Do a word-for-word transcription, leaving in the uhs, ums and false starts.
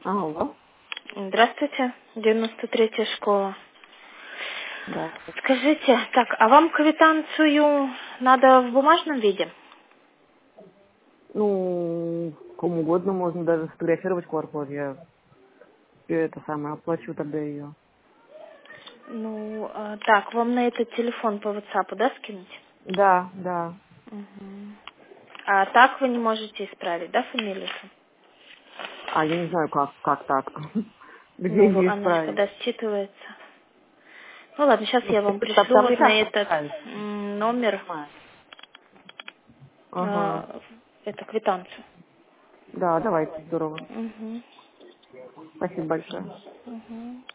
Алло. Здравствуйте, девяносто третья школа. Да. Скажите, так, а вам квитанцию надо в бумажном виде? Ну, кому угодно можно даже сфотографировать ку ар код. Я это самое оплачу тогда ее. Ну, а, так, вам на этот телефон по WhatsApp, да, скинуть? Да, да. Мгм. А так вы не можете исправить, да, фамилию? А я не знаю, как, как так. Где Ну, ее она же исправить? когда считывается. Ну ладно, сейчас Ну, я так, вам так пришлю там вот на никак не этот исправить. м, номер, Понимаю. Ага. а, это квитанцию. Да, давайте, здорово. Угу. Спасибо большое. Угу.